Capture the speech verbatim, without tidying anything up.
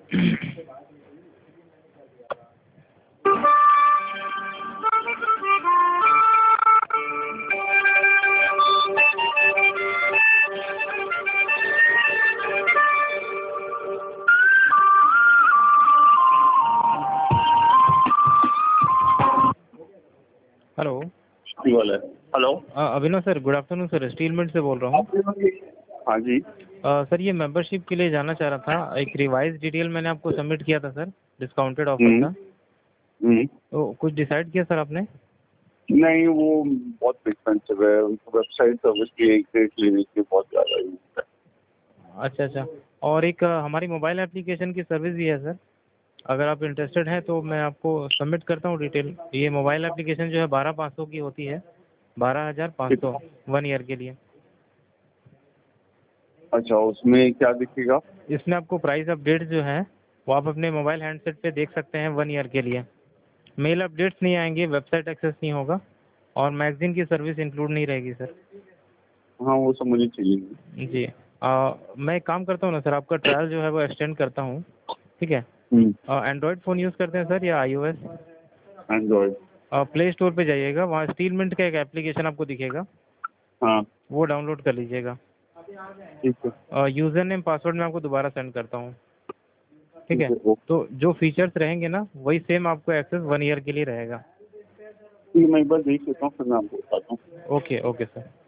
Hello. Hello. Abhinav sir, good afternoon sir, steel mint से बोल रहा हूँ। हाँ जी। आ, सर ये मेंबरशिप के लिए जानना चाह रहा था। एक रिवाइज डिटेल मैंने आपको सबमिट किया था सर, डिस्काउंटेड ऑफर हम्म, था। हम्म। तो कुछ डिसाइड किया सर आपने? नहीं, वो बहुत एक्सपेंसिव है, उनको वेबसाइट सर्विस की एक रेट लेने की बहुत ज़्यादा ही होता है। अच्छा अच्छा। और एक आ, हमारी मोबाइल एप्लीकेशन की सर्विस भी है सर, अगर आप इंटरेस्टेड हैं तो मैं आपको सबमिट करता हूँ डिटेल। ये मोबाइल एप्लीकेशन जो है बारह पाँच सौ की होती है, बारह हज़ार पाँच सौ कितना? वन ईयर के लिए। अच्छा, उसमें क्या दिखेगा? इसमें आपको प्राइस अपडेट जो है वो आप अपने मोबाइल हैंडसेट पे देख सकते हैं वन ईयर के लिए। मेल अपडेट्स नहीं आएंगे, वेबसाइट एक्सेस नहीं होगा, और मैगजीन की सर्विस इंक्लूड नहीं रहेगी सर। हाँ, वो सब मुझे चाहिए। जी। आ, मैं एक काम करता हूँ ना सर, आपका ट्रायल जो है वो एक्सटेंड करता हूँ, ठीक है? हम्म। एंड्रॉयड फ़ोन यूज़ करते हैं सर या आईओएस? एंड्रॉयड। प्ले स्टोर पे जाइएगा, वहाँ स्टील मिंट का एक एप्लीकेशन आपको दिखेगा, हाँ। वो डाउनलोड कर लीजिएगा। ठीक है। यूज़र नेम पासवर्ड मैं आपको दोबारा सेंड करता हूँ, ठीक ठीक है? है, ओके। तो जो फीचर्स रहेंगे ना वही सेम आपको एक्सेस वन ईयर के लिए रहेगा। ठीक है, मैं एक बार देख लेता हूँ, फिर मैं आपको बताता हूँ। Okay okay sir.